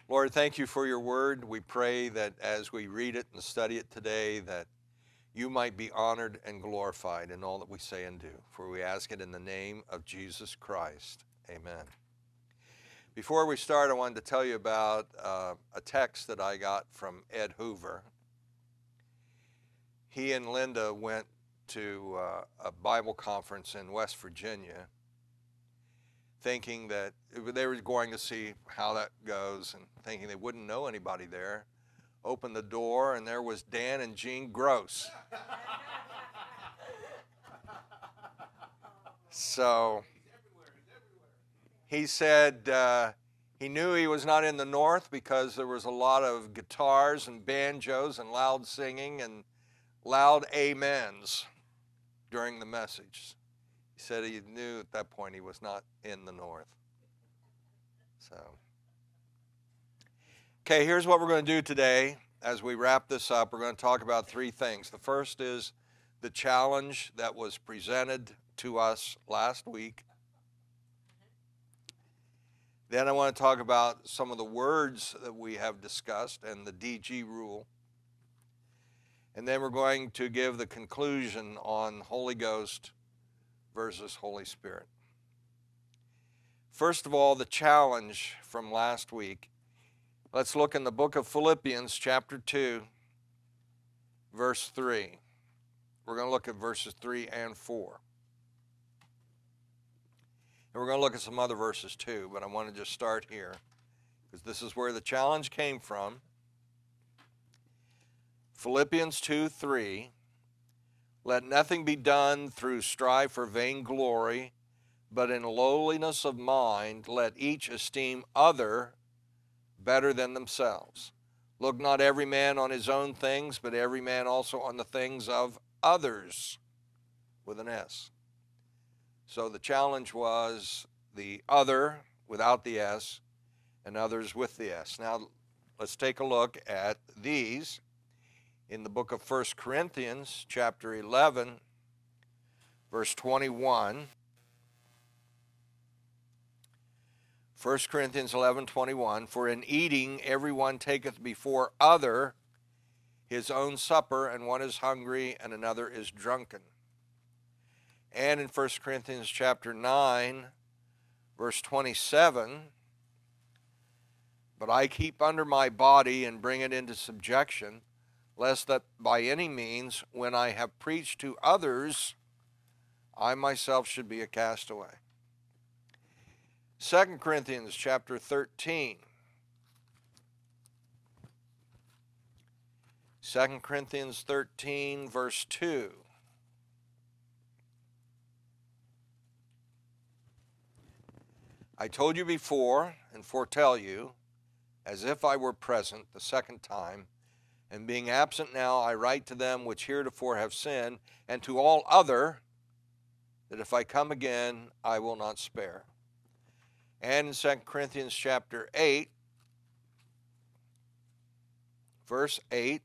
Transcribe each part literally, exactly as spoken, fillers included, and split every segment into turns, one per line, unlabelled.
Lord, thank you for your word. We pray that as we read it and study it today, that you might be honored and glorified in all that we say and do. For we ask it in the name of Jesus Christ. Amen. Before we start, I wanted to tell you about uh, a text that I got from Ed Hoover. He and Linda went to uh, a Bible conference in West Virginia, thinking that they were going to see how that goes and thinking they wouldn't know anybody there. Opened the door, and there was Dan and Jean Gross. So he said uh, he knew he was not in the north because there was a lot of guitars and banjos and loud singing and loud amens during the message. He said he knew at that point he was not in the north. So, okay, here's what we're going to do today. As we wrap this up, we're going to talk about three things. The first is the challenge that was presented to us last week. Then I want to talk about some of the words that we have discussed and the D G rule. And then we're going to give the conclusion on Holy Ghost versus Holy Spirit. First of all, the challenge from last week. Let's look in the book of Philippians, chapter two, verse three. We're going to look at verses three and four. And we're going to look at some other verses too, but I want to just start here because this is where the challenge came from. Philippians two three, let nothing be done through strife or vainglory, but in lowliness of mind let each esteem other better than themselves. Look not every man on his own things, but every man also on the things of others, with an S. So the challenge was the other without the S and others with the S. Now let's take a look at these. In the book of First Corinthians, chapter eleven, verse twenty-one. First Corinthians eleven twenty-one, for in eating everyone taketh before other his own supper, and one is hungry, and another is drunken. And in First Corinthians chapter nine, verse twenty-seven, but I keep under my body and bring it into subjection, lest that by any means, when I have preached to others, I myself should be a castaway. Second Corinthians chapter thirteen. Second Corinthians thirteen, verse two. I told you before, and foretell you, as if I were present the second time, and being absent now, I write to them which heretofore have sinned, and to all other, that if I come again, I will not spare. And in Second Corinthians chapter eight, verse eight,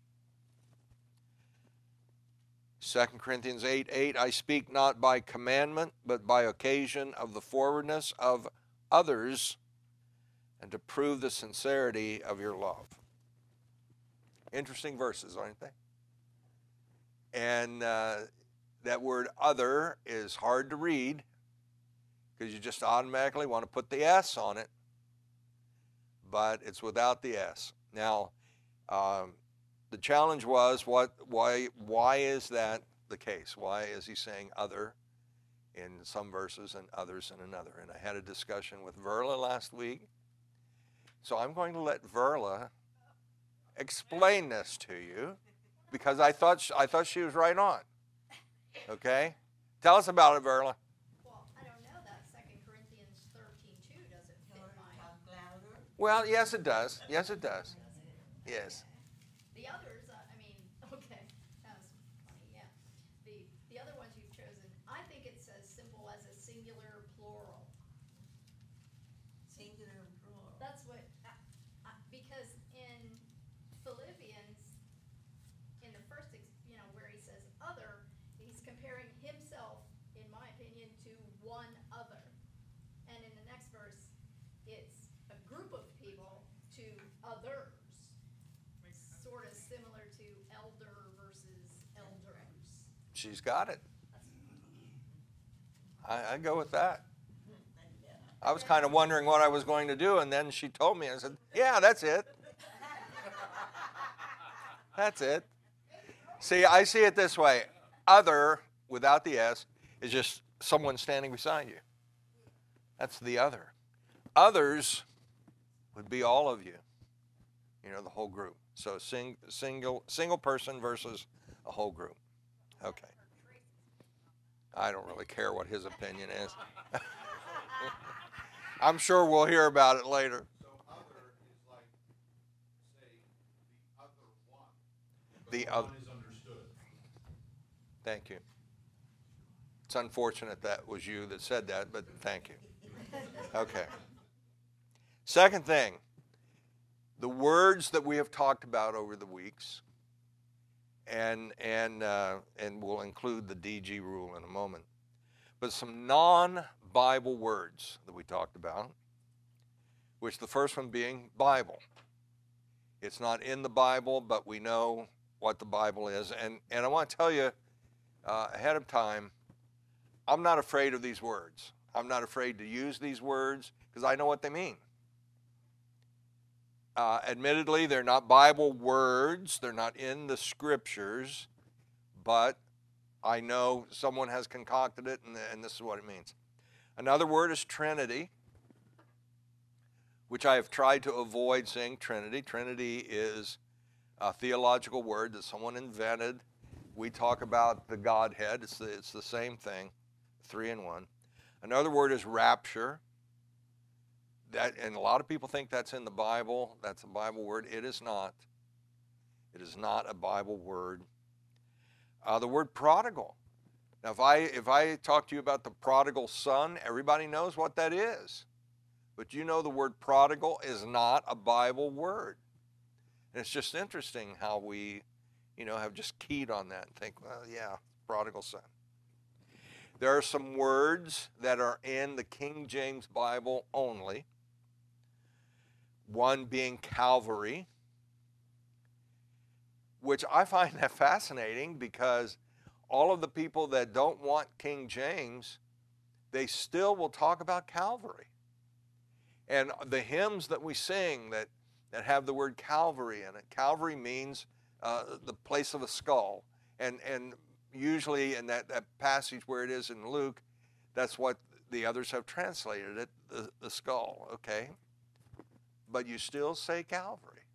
Second Corinthians eight, eight, I speak not by commandment, but by occasion of the forwardness of others, and to prove the sincerity of your love. Interesting verses, aren't they? And uh, that word other is hard to read because you just automatically want to put the S on it, but it's without the S. Now, um, the challenge was, what? Why, why is that the case? Why is he saying other in some verses and others in another? And I had a discussion with Verla last week, so I'm going to let Verla explain this to you because I thought she, I thought she was right on. Okay? Tell us about it, Verla.
Well, I don't know. That Second Corinthians thirteen two doesn't fit mine.
Well, yes, it does. Yes, it does. Yes.
The others, uh, I mean, okay, that was funny, yeah. The the other ones you've chosen, I think it's as simple as a singular plural.
Singular and plural.
That's what, uh, uh, because in Philippians, in the first, ex- you know, where he says other, he's comparing himself, in my opinion, to one other. And in the next verse, it's a group of people to
she's got it. I, I go with that. I was kind of wondering what I was going to do, and then she told me. I said, yeah, that's it. That's it. See, I see it this way. Other, without the S, is just someone standing beside you. That's the other. Others would be all of you. You know, the whole group. So sing, single, single person versus a whole group. Okay. I don't really care what his opinion is. I'm sure we'll hear about it later.
So other is like, say, the other one. But
The
the
other.
one is understood.
Thank you. It's unfortunate that was you that said that, but thank you. Okay. Second thing, the words that we have talked about over the weeks, and and uh, and we'll include the D G rule in a moment, but some non-Bible words that we talked about, which the first one being Bible. It's not in the Bible, but we know what the Bible is, and and I want to tell you uh, ahead of time, I'm not afraid of these words. I'm not afraid to use these words because I know what they mean. Uh, admittedly, they're not Bible words. They're not in the scriptures, but I know someone has concocted it, and, and this is what it means. Another word is Trinity, which I have tried to avoid saying Trinity. Trinity is a theological word that someone invented. We talk about the Godhead. It's the, it's the same thing, three in one. Another word is rapture. That, and a lot of people think that's in the Bible. That's a Bible word. It is not. It is not a Bible word. Uh, the word prodigal. Now, if I, if I talk to you about the prodigal son, everybody knows what that is. But you know the word prodigal is not a Bible word. And it's just interesting how we, you know, have just keyed on that and think, well, yeah, prodigal son. There are some words that are in the King James Bible only. One being Calvary, which I find that fascinating because all of the people that don't want King James, they still will talk about Calvary. And the hymns that we sing that, that have the word Calvary in it, Calvary means uh, the place of a skull. And, and usually in that, that passage where it is in Luke, that's what the others have translated it, the, the skull, okay? But you still say Calvary.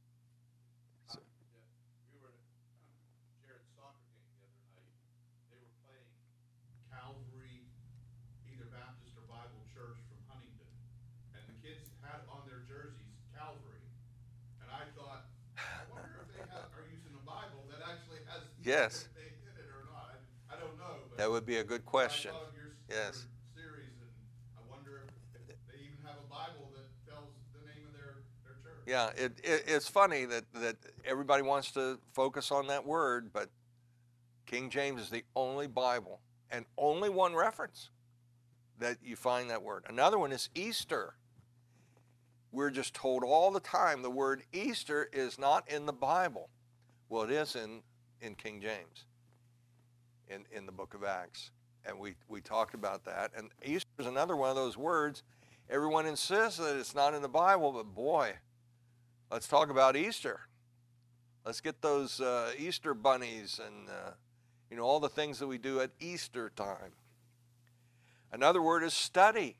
So. Yeah. We were at Jared's soccer game the other night. They were playing Calvary, either Baptist or Bible Church from Huntington. And the kids had on their jerseys Calvary. And I thought, I wonder if they have, are using a Bible that actually has
Yes.
if they did it or not. I, I don't know. But
That would be a good question.
I thought of your,
Yes.
your series, and I wonder if they even have a Bible that tells the name of their, their church.
Yeah, it, it, it's funny that, that everybody wants to focus on that word, but King James is the only Bible and only one reference that you find that word. Another one is Easter. We're just told all the time the word Easter is not in the Bible. Well, it is in, in King James, in, in the book of Acts. And we, we talked about that. And Easter is another one of those words. Everyone insists that it's not in the Bible, but boy, let's talk about Easter. Let's get those uh, Easter bunnies and uh, you know all the things that we do at Easter time. Another word is study.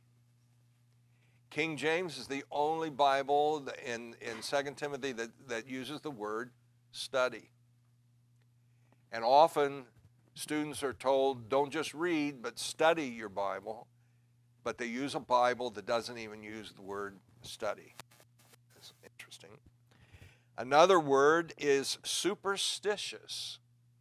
King James is the only Bible in, in Second Timothy that, that uses the word study. And often students are told, don't just read, but study your Bible. But they use a Bible that doesn't even use the word study. That's interesting. Another word is superstitious.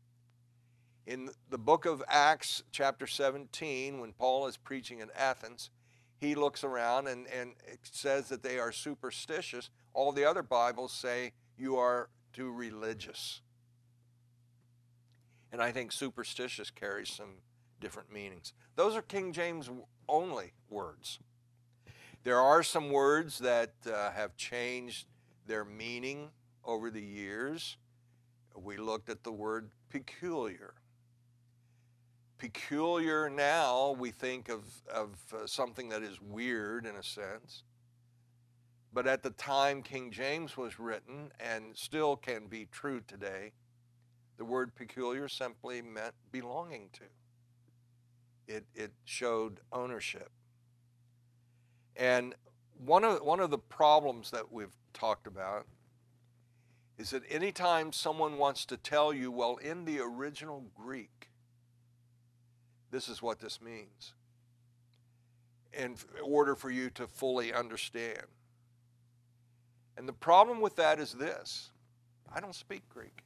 In the book of Acts, chapter seventeen, when Paul is preaching in Athens, he looks around and, and it says that they are superstitious. All the other Bibles say you are too religious. And I think superstitious carries some different meanings. Those are King James only words. There are some words that uh, have changed their meaning over the years. We looked at the word peculiar. peculiar now, we think of, of uh, something that is weird in a sense. But at the time King James was written, and still can be true today, the word peculiar simply meant belonging to. It, it showed ownership. And one of, one of the problems that we've talked about is that anytime someone wants to tell you, well, in the original Greek, this is what this means, in order for you to fully understand. And the problem with that is this: I don't speak Greek.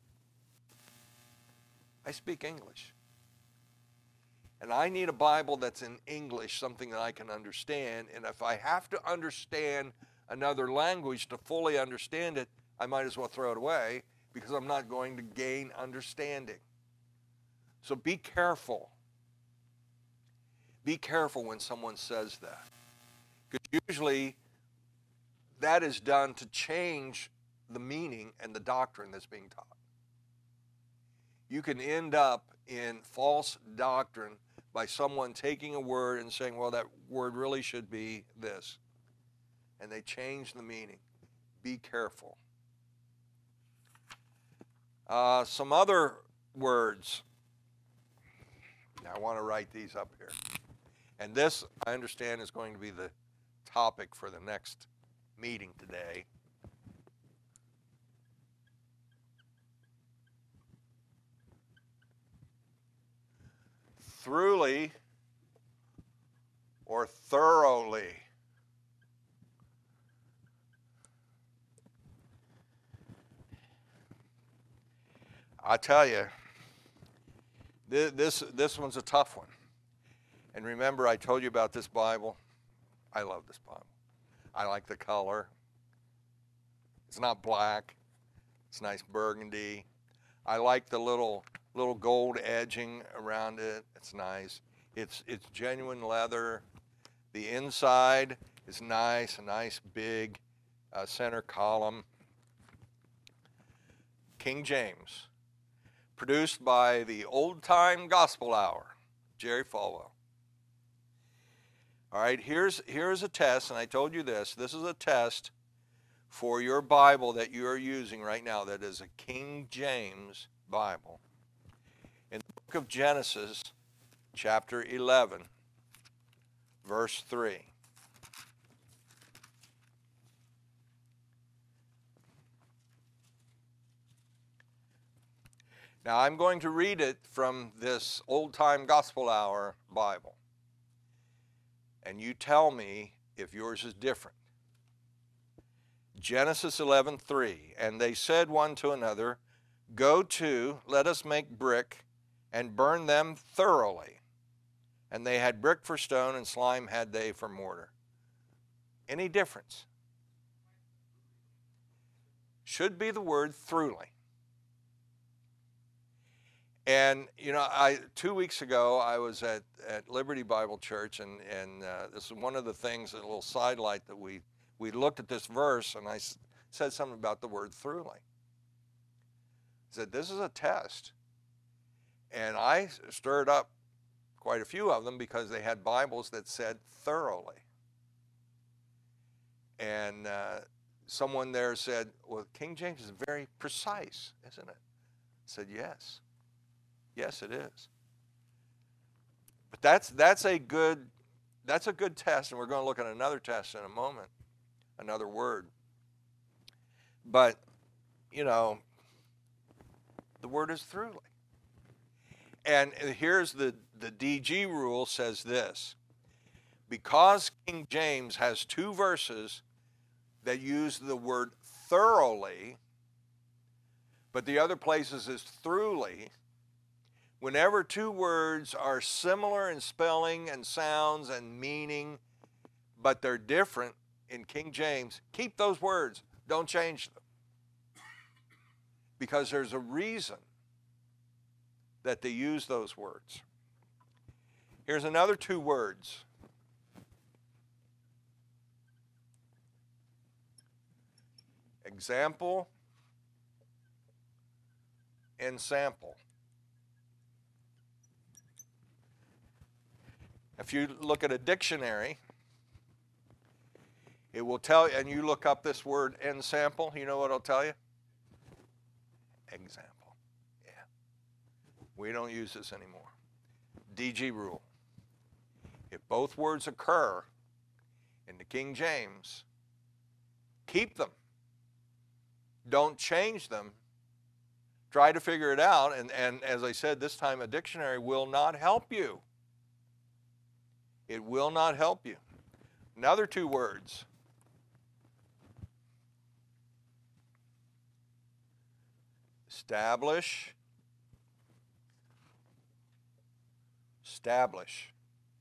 I speak English. And I need a Bible that's in English, something that I can understand. And if I have to understand another language to fully understand it, I might as well throw it away, because I'm not going to gain understanding. So be careful. Be careful when someone says that. Because usually that is done to change the meaning and the doctrine that's being taught. You can end up in false doctrine by someone taking a word and saying, well, that word really should be this. And they change the meaning. Be careful. Uh, some other words. Now, I want to write these up here. And this, I understand, is going to be the topic for the next meeting today. Throughly or thoroughly. I tell you, this, this, this one's a tough one. And remember, I told you about this Bible. I love this Bible. I like the color. It's not black. It's nice burgundy. I like the little little gold edging around it. It's nice. It's it's genuine leather. The inside is nice, a nice big uh, center column. King James, produced by the Old Time Gospel Hour, Jerry Falwell. All right, here's here's a test, and I told you this. This is a test for your Bible that you are using right now that is a King James Bible. In the book of Genesis, chapter eleven, verse three. Now, I'm going to read it from this Old Time Gospel Hour Bible. And you tell me if yours is different. Genesis eleven three. And they said one to another, go to, let us make brick, and burn them thoroughly. And they had brick for stone, and slime had they for mortar. Any difference? Should be the word thoroughly. And, you know, I two weeks ago, I was at, at Liberty Bible Church, and, and uh, this is one of the things, a little sidelight that we, we looked at this verse, and I s- said something about the word thoroughly. I said, this is a test. And I stirred up quite a few of them because they had Bibles that said thoroughly. And uh, someone there said, well, King James is very precise, isn't it? I said, yes. Yes, it is. But that's that's a good that's a good test, and we're going to look at another test in a moment, another word. But, you know, the word is thoroughly. And here's the, the D G rule says this. Because King James has two verses that use the word thoroughly, but the other places is throughly, whenever two words are similar in spelling and sounds and meaning, but they're different in King James, keep those words. Don't change them. Because there's a reason that they use those words. Here's another two words. Example and sample. If you look at a dictionary, it will tell you, and you look up this word ensample, you know what it'll tell you? Example. Yeah. We don't use this anymore. D G rule. If both words occur in the King James, keep them. Don't change them. Try to figure it out, and, and as I said, this time a dictionary will not help you. It will not help you. Another two words. Establish. Establish.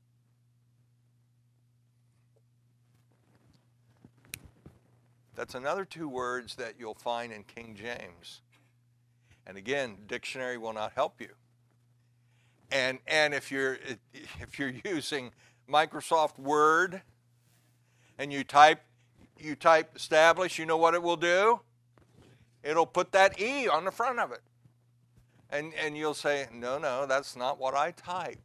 That's another two words that you'll find in King James. And again, dictionary will not help you. And and if you're if you're using Microsoft Word and you type you type establish, you know what it will do? It'll put that E on the front of it. And and you'll say, "No, no, that's not what I typed."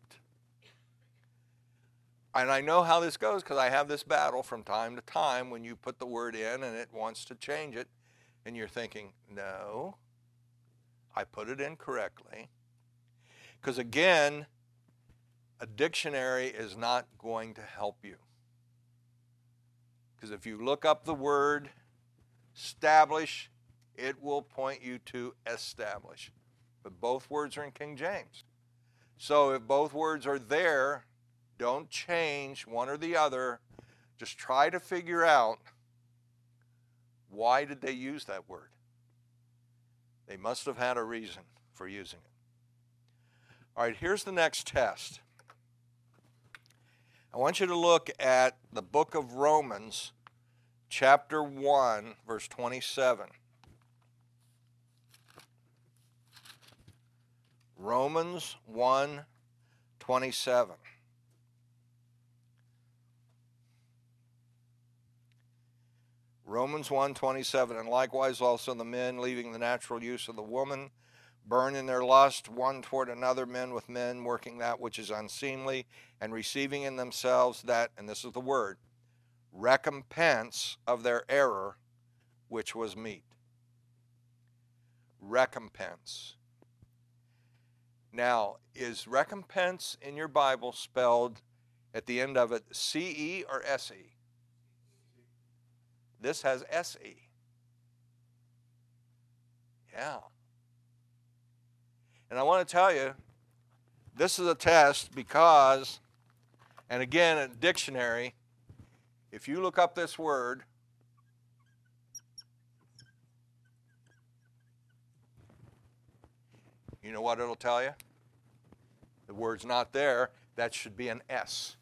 And I know how this goes because I have this battle from time to time when you put the word in and it wants to change it. And you're thinking, no, I put it in correctly. Because again, a dictionary is not going to help you. Because if you look up the word establish, it will point you to establish. But both words are in King James. So if both words are there, don't change one or the other. Just try to figure out, why did they use that word? They must have had a reason for using it. All right, here's the next test. I want you to look at the book of Romans, chapter one, verse twenty-seven. Romans one, twenty-seven. Romans one, twenty-seven, and likewise also the men, leaving the natural use of the woman, burn in their lust one toward another, men with men, working that which is unseemly, and receiving in themselves that, and this is the word, recompense of their error, which was meet. Recompense. Now, is recompense in your Bible spelled at the end of it C E or S E? This has S E. Yeah. And I want to tell you, this is a test because, and again, a dictionary, if you look up this word, you know what it'll tell you? The word's not there. That should be an S.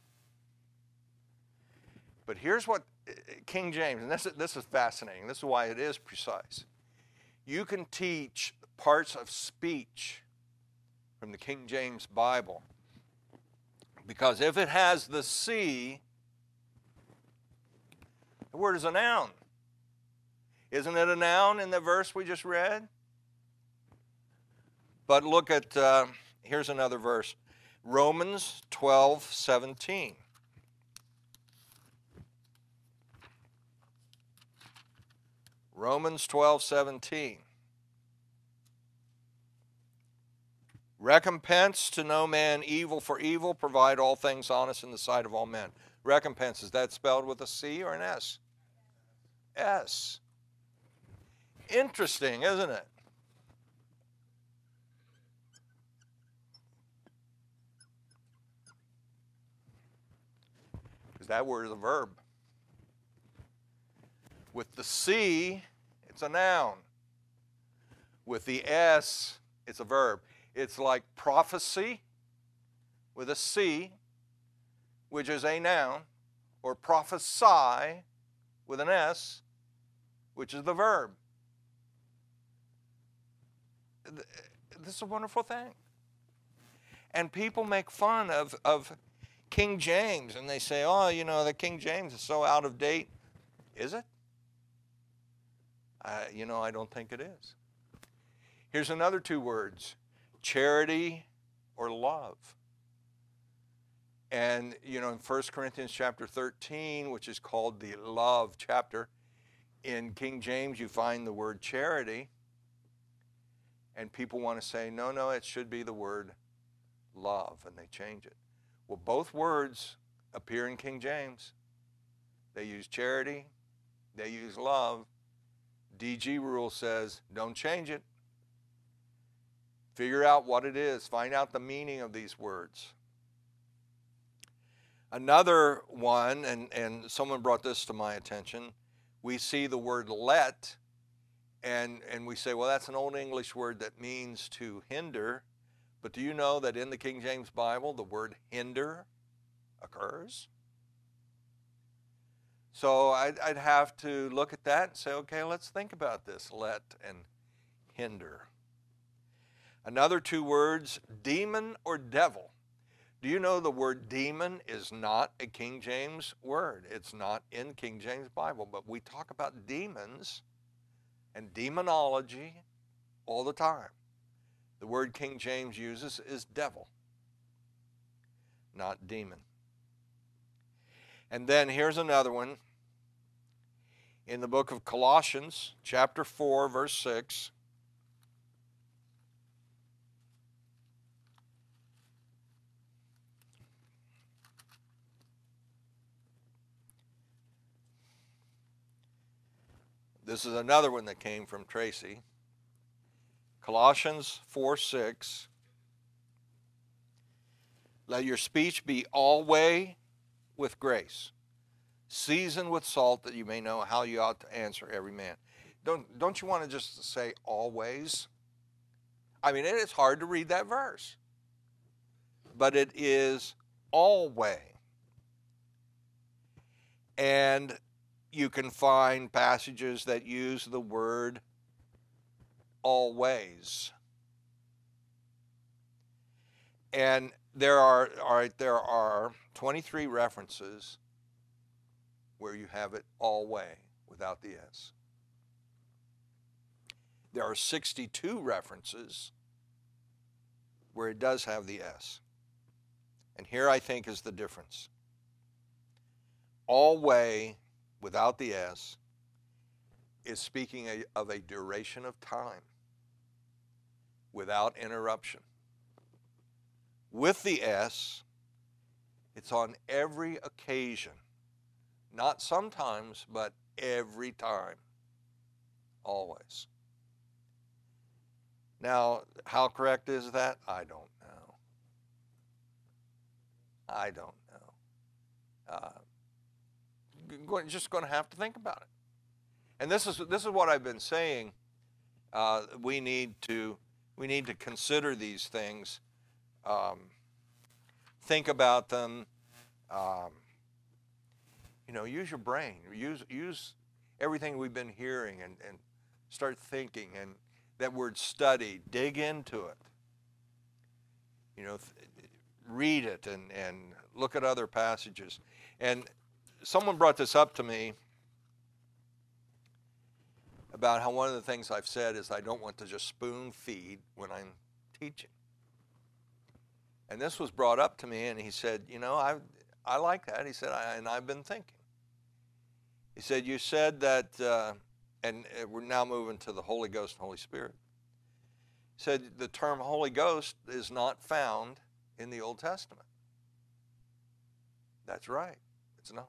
But here's what King James, and this is, this is fascinating. This is why it is precise. You can teach parts of speech from the King James Bible because if it has the C, the word is a noun. Isn't it a noun in the verse we just read? But look at, uh, here's another verse. Romans twelve, seventeen. Romans twelve, seventeen. Recompense to no man evil for evil, provide all things honest in the sight of all men. Recompense, is that spelled with a C or an S? S. Interesting, isn't it? Because that word is a verb. With the C, it's a noun. With the S, it's a verb. It's like prophecy with a C, which is a noun, or prophesy with an S, which is the verb. This is a wonderful thing. And people make fun of, of King James, and they say, oh, you know, the King James is so out of date. Is it? Uh, you know, I don't think it is. Here's another two words, charity or love. And, you know, in First Corinthians chapter thirteen, which is called the love chapter, in King James you find the word charity. And people want to say, no, no, it should be the word love, and they change it. Well, both words appear in King James. They use charity, they use love. D G rule says, don't change it. Figure out what it is. Find out the meaning of these words. Another one, and, and someone brought this to my attention, we see the word let, and, and we say, well, that's an old English word that means to hinder. But do you know that in the King James Bible, the word hinder occurs? So I'd, I'd have to look at that and say, okay, let's think about this, let and hinder. Another two words, demon or devil. Do you know the word demon is not a King James word? It's not in King James Bible, but we talk about demons and demonology all the time. The word King James uses is devil, not demon. And then here's another one. In the book of Colossians, chapter four, verse six. This is another one that came from Tracy. Colossians four six. Let your speech be always with grace, seasoned with salt, that you may know how you ought to answer every man. Don't, don't you want to just say always? I mean, it is hard to read that verse, but it is always. And you can find passages that use the word always. And there are, all right, there are twenty-three references where you have it always without the S. There are sixty-two references where it does have the S. And here I think is the difference. Always without the S is speaking a, of a duration of time without interruption. With the S, it's on every occasion. Not sometimes, but every time. Always. Now, how correct is that? I don't know. I don't know. Uh, just going to have to think about it. And this is this is what I've been saying. Uh, we need to we need to consider these things. Um, think about them. Um, you know, use your brain. Use use everything we've been hearing, and, and start thinking. And that word study, dig into it. You know, th- read it and, and look at other passages. And someone brought this up to me about how one of the things I've said is I don't want to just spoon feed when I'm teaching. And this was brought up to me, and he said, you know, I I like that. He said, I, and I've been thinking. He said, you said that, uh, and we're now moving to the Holy Ghost and Holy Spirit. He said the term Holy Ghost is not found in the Old Testament. That's right. It's not.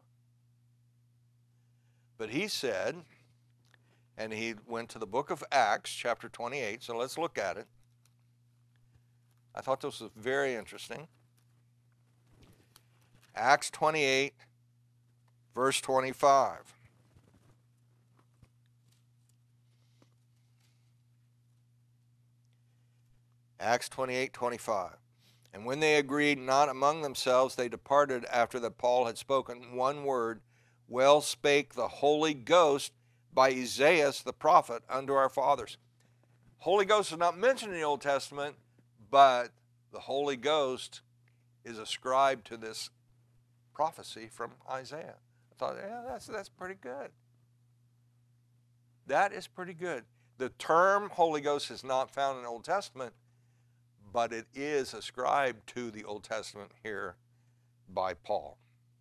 But he said, and he went to the book of Acts, chapter twenty-eight, so let's look at it. I thought this was very interesting. Acts twenty-eight, verse twenty-five. Acts twenty-eight, twenty-five. And when they agreed not among themselves, they departed after that Paul had spoken one word. Well spake the Holy Ghost by Isaiah the prophet unto our fathers. Holy Ghost is not mentioned in the Old Testament, but the Holy Ghost is ascribed to this prophecy from Isaiah. I thought, yeah, that's, that's pretty good. That is pretty good. The term Holy Ghost is not found in the Old Testament, but it is ascribed to the Old Testament here by Paul.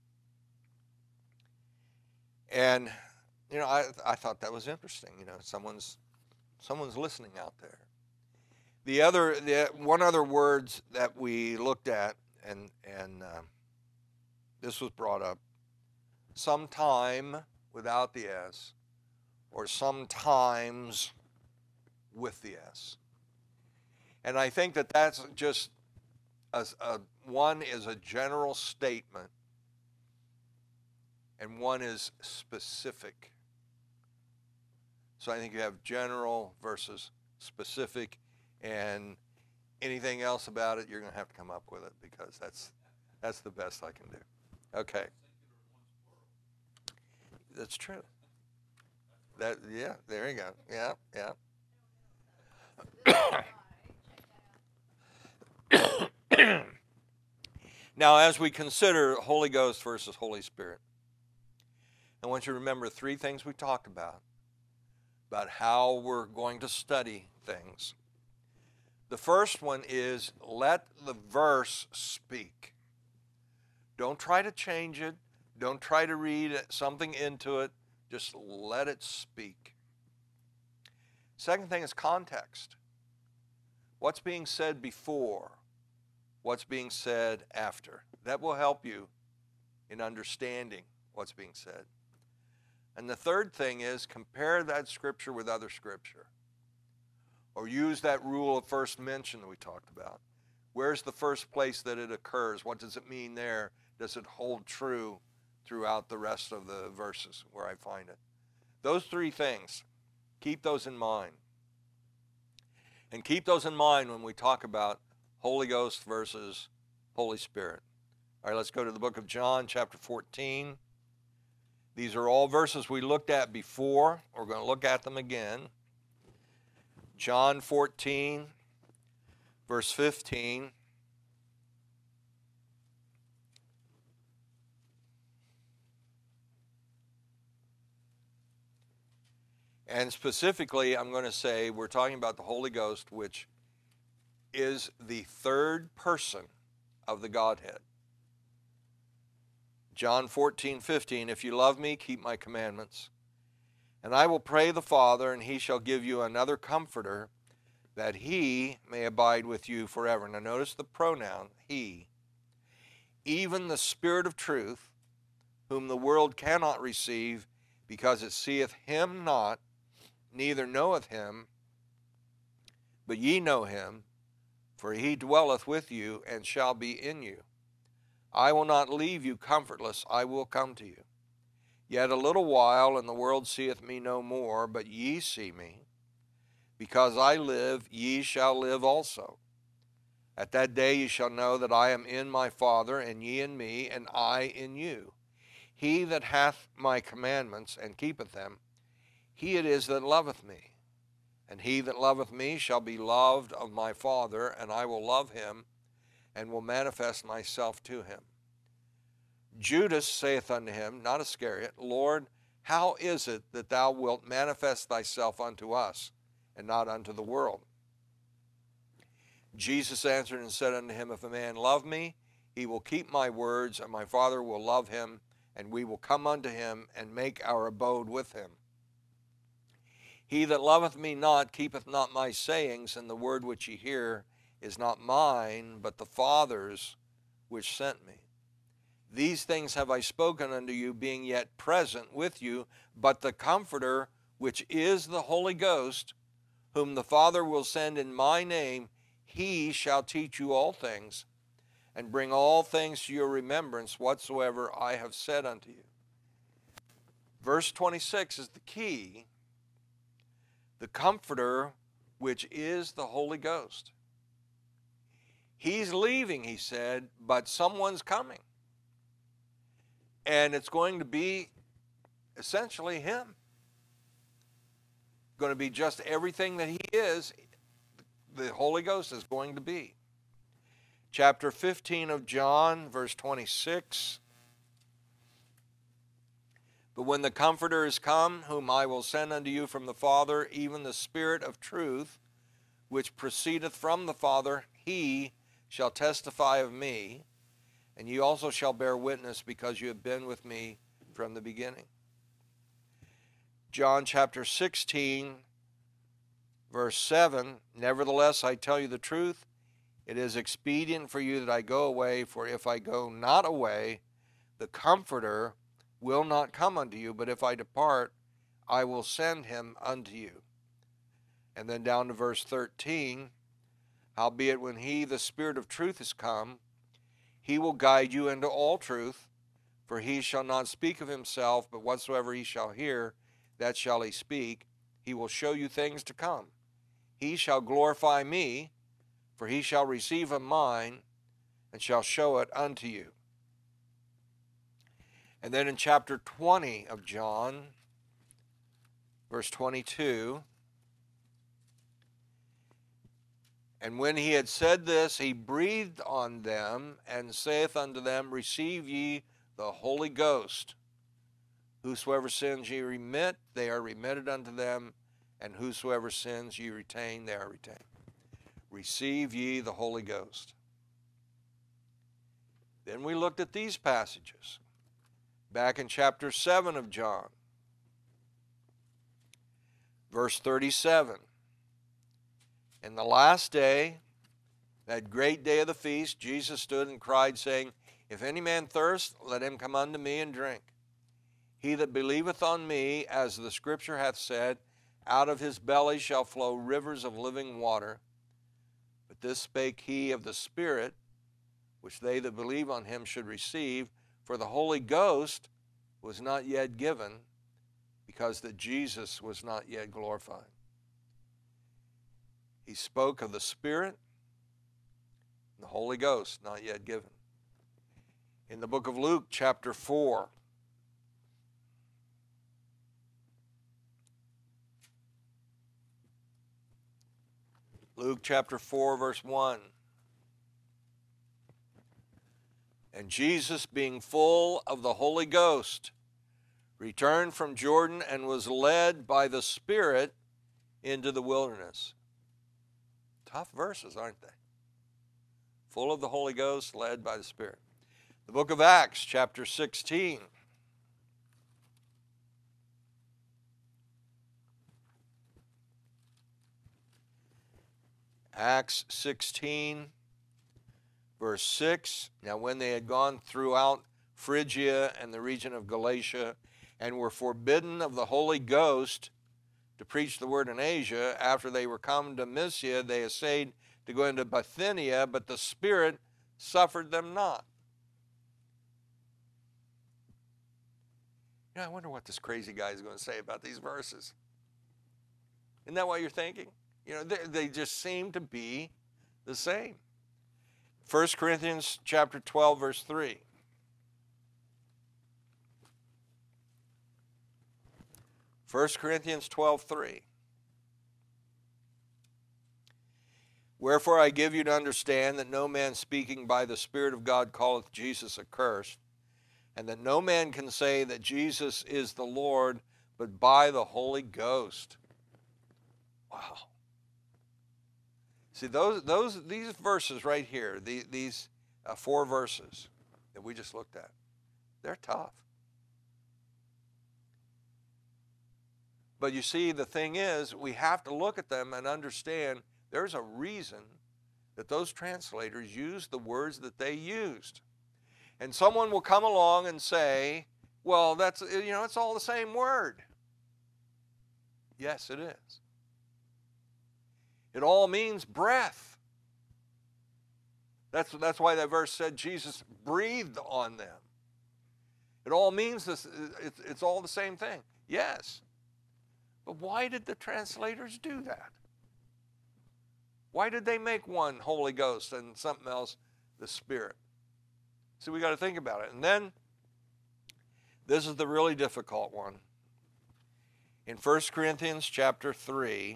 And, you know, I, I thought that was interesting. You know, someone's, someone's listening out there. The other, the one other words that we looked at, and, and uh, this was brought up, sometime without the S, or sometimes with the S. And I think that that's just, a, a, one is a general statement, and one is specific. So I think you have general versus specific, and anything else about it, you're going to have to come up with it, because that's that's the best I can do. Okay. That's true. That yeah, there you go. Yeah, yeah. Now, as we consider Holy Ghost versus Holy Spirit, I want you to remember three things we talked about, about how we're going to study things. The first one is let the verse speak. Don't try to change it. Don't try to read something into it. Just let it speak. Second thing is context. What's being said before? What's being said after? That will help you in understanding what's being said. And the third thing is compare that scripture with other scripture. Or use that rule of first mention that we talked about. Where's the first place that it occurs? What does it mean there? Does it hold true throughout the rest of the verses where I find it? Those three things, keep those in mind. And keep those in mind when we talk about Holy Ghost versus Holy Spirit. All right, let's go to the book of John, chapter fourteen. These are all verses we looked at before. We're going to look at them again. John fourteen, verse fifteen. And specifically, I'm going to say we're talking about the Holy Ghost, which is the third person of the Godhead. John fourteen, fifteen, if you love me, keep my commandments. And I will pray the Father, and he shall give you another comforter, that he may abide with you forever. Now notice the pronoun, he. Even the Spirit of truth, whom the world cannot receive, because it seeth him not, neither knoweth him, but ye know him, for he dwelleth with you, and shall be in you. I will not leave you comfortless, I will come to you. Yet a little while, and the world seeth me no more, but ye see me. Because I live, ye shall live also. At that day ye shall know that I am in my Father, and ye in me, and I in you. He that hath my commandments, and keepeth them, he it is that loveth me. And he that loveth me shall be loved of my Father, and I will love him, and will manifest myself to him. Judas saith unto him, not Iscariot, Lord, how is it that thou wilt manifest thyself unto us, and not unto the world? Jesus answered and said unto him, if a man love me, he will keep my words, and my Father will love him, and we will come unto him, and make our abode with him. He that loveth me not keepeth not my sayings, and the word which ye hear is not mine, but the Father's which sent me. These things have I spoken unto you, being yet present with you, but the Comforter, which is the Holy Ghost, whom the Father will send in my name, he shall teach you all things, and bring all things to your remembrance whatsoever I have said unto you. Verse twenty-six is the key. The Comforter, which is the Holy Ghost. He's leaving, he said, but someone's coming. And it's going to be essentially him. Going to be just everything that he is, the Holy Ghost is going to be. Chapter fifteen of John, verse twenty-six. But when the Comforter is come, whom I will send unto you from the Father, even the Spirit of truth, which proceedeth from the Father, he shall testify of me. and ye also shall bear witness, because you have been with me from the beginning. John chapter sixteen, verse seven, nevertheless I tell you the truth, it is expedient for you that I go away, for if I go not away, the Comforter will not come unto you, but if I depart, I will send him unto you. And then down to verse thirteen, howbeit when he, the Spirit of truth, is come, he will guide you into all truth, for he shall not speak of himself, but whatsoever he shall hear, that shall he speak. He will show you things to come. He shall glorify me, for he shall receive of mine, and shall show it unto you. And then in chapter twenty of John, verse twenty-two, and when he had said this, he breathed on them, and saith unto them, receive ye the Holy Ghost. Whosoever sins ye remit, they are remitted unto them, and whosoever sins ye retain, they are retained. Receive ye the Holy Ghost. Then we looked at these passages. Back in chapter seven of John, verse thirty-seven. In the last day, that great day of the feast, Jesus stood and cried, saying, if any man thirst, let him come unto me and drink. He that believeth on me, as the Scripture hath said, out of his belly shall flow rivers of living water. But this spake he of the Spirit, which they that believe on him should receive, for the Holy Ghost was not yet given, because that Jesus was not yet glorified. He spoke of the Spirit, the Holy Ghost not yet given. In the book of Luke, chapter four, Luke chapter four, verse one. And Jesus, being full of the Holy Ghost, returned from Jordan and was led by the Spirit into the wilderness. Tough verses, aren't they? Full of the Holy Ghost, led by the Spirit. The book of Acts, chapter sixteen. Acts sixteen, verse six. Now when they had gone throughout Phrygia and the region of Galatia, and were forbidden of the Holy Ghost to preach the word in Asia, after they were come to Mysia, they essayed to go into Bithynia, but the Spirit suffered them not. You know, I wonder what this crazy guy is going to say about these verses. Isn't that what you're thinking? You know, they, they just seem to be the same. First Corinthians chapter twelve, verse three. First Corinthians twelve, three. Wherefore I give you to understand that no man speaking by the Spirit of God calleth Jesus accursed, and that no man can say that Jesus is the Lord, but by the Holy Ghost. Wow. See, those, those, these verses right here, the, these uh, four verses that we just looked at, they're tough. But you see, the thing is, we have to look at them and understand there's a reason that those translators used the words that they used. And someone will come along and say, well, that's, you know, it's all the same word. Yes, it is. It all means breath. That's, that's why that verse said Jesus breathed on them. It all means this, it's, it's all the same thing. Yes. But why did the translators do that? Why did they make one Holy Ghost and something else the Spirit? See, we got to think about it. And then, this is the really difficult one. In First Corinthians chapter three,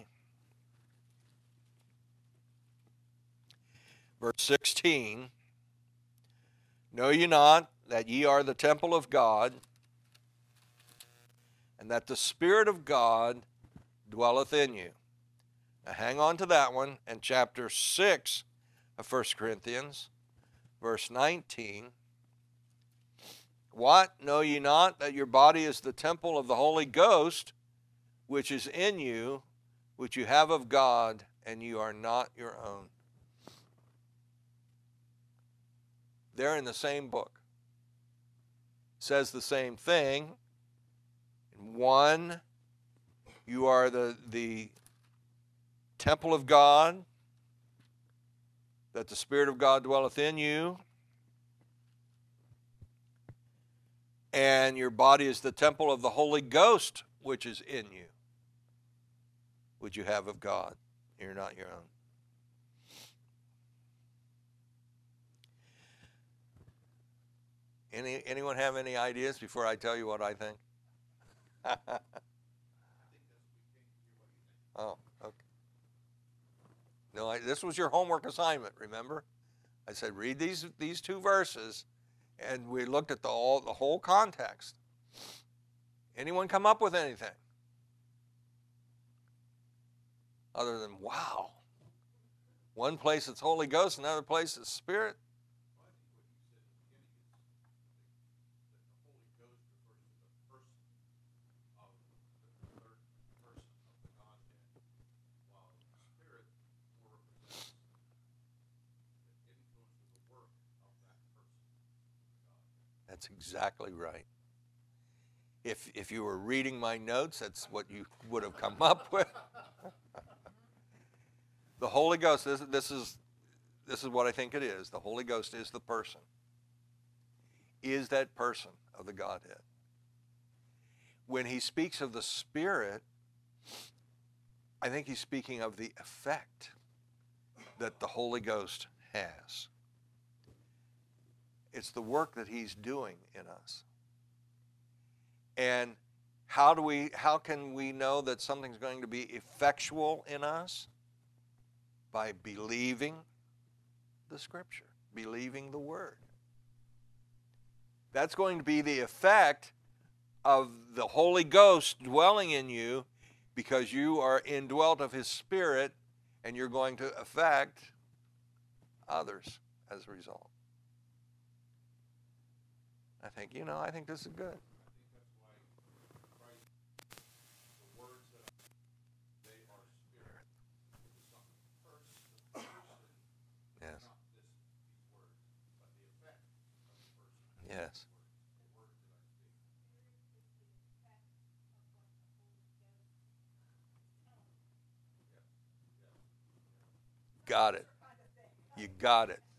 verse sixteen, know ye not that ye are the temple of God, and that the Spirit of God dwelleth in you. Now hang on to that one. And chapter six of First Corinthians, verse nineteen, What? Know ye not that your body is the temple of the Holy Ghost, which is in you, which you have of God, and you are not your own? They're in the same book. Says the same thing. In one, you are the, the temple of God, that the Spirit of God dwelleth in you, and your body is the temple of the Holy Ghost, which is in you, which you have of God. You're not your own. Any, anyone have any ideas before I tell you what I think? Oh, okay. No, I, this was your homework assignment, remember? I said, read these, these two verses, and we looked at the, all, the whole context. Anyone come up with anything? Other than, wow. One place it's Holy Ghost, another place it's Spirit. That's exactly right. If, if you were reading my notes, that's what you would have come up with. The Holy Ghost, this, this, is, this is what I think it is. The Holy Ghost is the person. Is that person of the Godhead. When he speaks of the Spirit, I think he's speaking of the effect that the Holy Ghost has. It's the work that he's doing in us. And how do we, how can we know that something's going to be effectual in us? By believing the Scripture, believing the Word. That's going to be the effect of the Holy Ghost dwelling in you, because you are indwelt of his Spirit, and you're going to affect others as a result. I think, you know, I think this is good. Yes. Yes. Got it. You got it.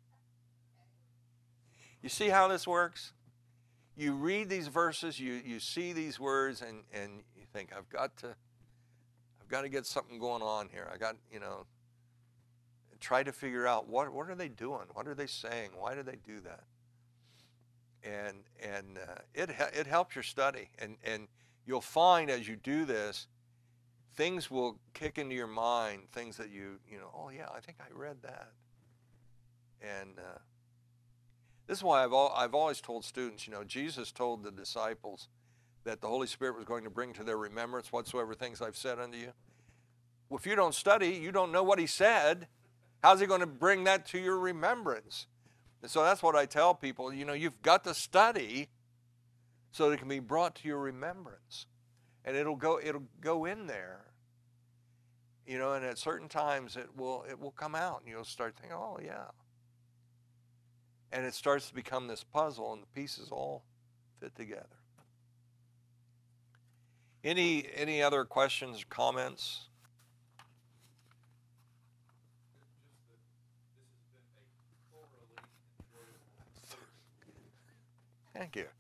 You see how this works? You read these verses, you, you see these words, and, and you think, I've got to, I've got to get something going on here. I got, you know, try to figure out what, what are they doing? What are they saying? Why do they do that? And, and uh, it, it helps your study. And, and you'll find as you do this, things will kick into your mind, things that you, you know, oh yeah, I think I read that. And uh, this is why I've, all, I've always told students, you know, Jesus told the disciples that the Holy Spirit was going to bring to their remembrance whatsoever things I've said unto you. Well, if you don't study, you don't know what he said. How's he going to bring that to your remembrance? And so that's what I tell people, you know, you've got to study so that it can be brought to your remembrance. And it'll go, it'll go in there. You know, and at certain times it will, it will come out, and you'll start thinking, oh yeah. And it starts to become this puzzle, and the pieces all fit together. Any, any other questions or comments? Thank you.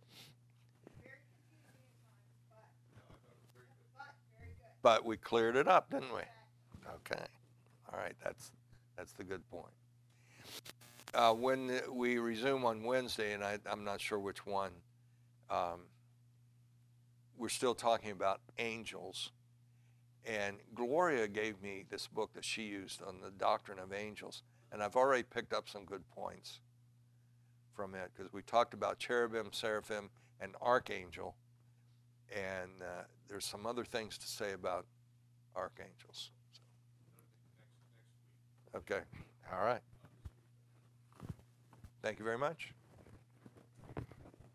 But we cleared it up, didn't we? Okay. All right, that's, that's the good point. Uh, when we resume on Wednesday, and I, I'm not sure which one, um, we're still talking about angels. And Gloria gave me this book that she used on the doctrine of angels. And I've already picked up some good points from it, because we talked about cherubim, seraphim, and archangel. And uh, there's some other things to say about archangels. So. Okay. All right. Thank you very much.